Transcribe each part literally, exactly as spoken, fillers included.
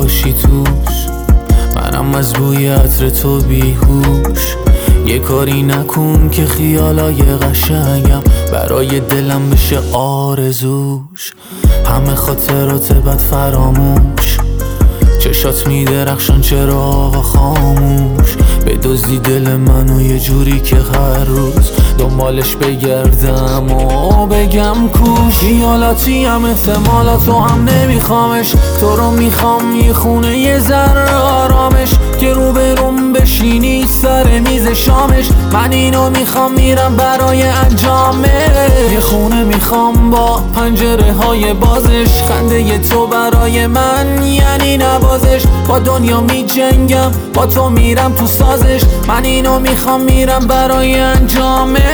باشی توش، منم از بوی عطر تو بیهوش. یه کاری نکن که خیالای قشنگم برای دلم بشه آرزوش. همه خاطرات بد فراموش، چشات میدرخشن چراغ خاموش. بدزدی دل منو یه جوری که هر روز دنبالش بگردم و بگم کوش. خیالاتی هم احتمالاتو هم نمیخوامش، تو رو میخوام یه خونه یه ذره آرامش، که رو به روم بشینی سر میز شامش. من اینو میخوام میرم برای انجامش. یه خونه میخوام با پنجره های بازش، خنده ی تو برای من یعنی نوازش. با دنیا میجنگم با تو میرم تو سازش، من اینو میخوام میرم برای انجامش.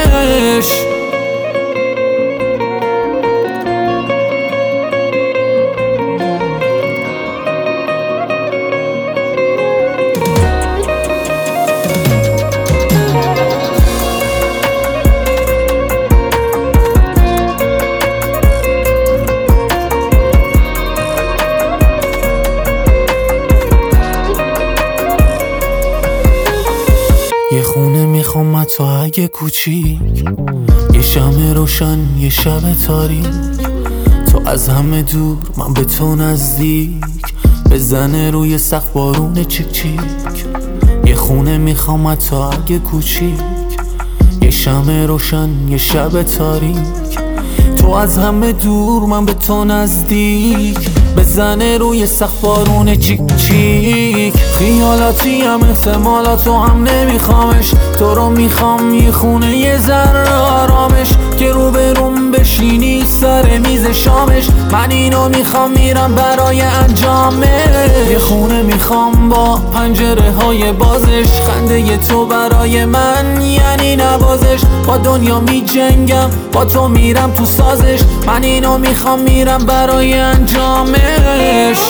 یه خونه میخوام تو اگه کوچیک، یه شمع روشن یه شب تاریک. تو از همه دور من به تو نزدیک، بزنه روی سقف بارون چیک چیک. یه خونه میخوام تو اگه کوچیک، یه شمع روشن یه شب تاریک. تو از همه دور من به تو نزدیک، بزنه روی سقف بارون چیک چیک. خیالاتی هم احتمالاتو هم نمیخوامش، تو رو میخوام یه خونه یه ذره آرامش، که رو به روم بشینی سر میز شامش. من اینو میخوام میرم برای انجامش. یه خونه میخوام با پنجره های بازش، خنده ی تو برای من یعنی نوازش. با دنیا میجنگم با تو میرم تو سازش، من اینو میخوام میرم برای انجامش.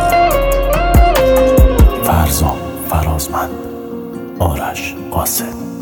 فرزام فرازمند، آرش قاسم.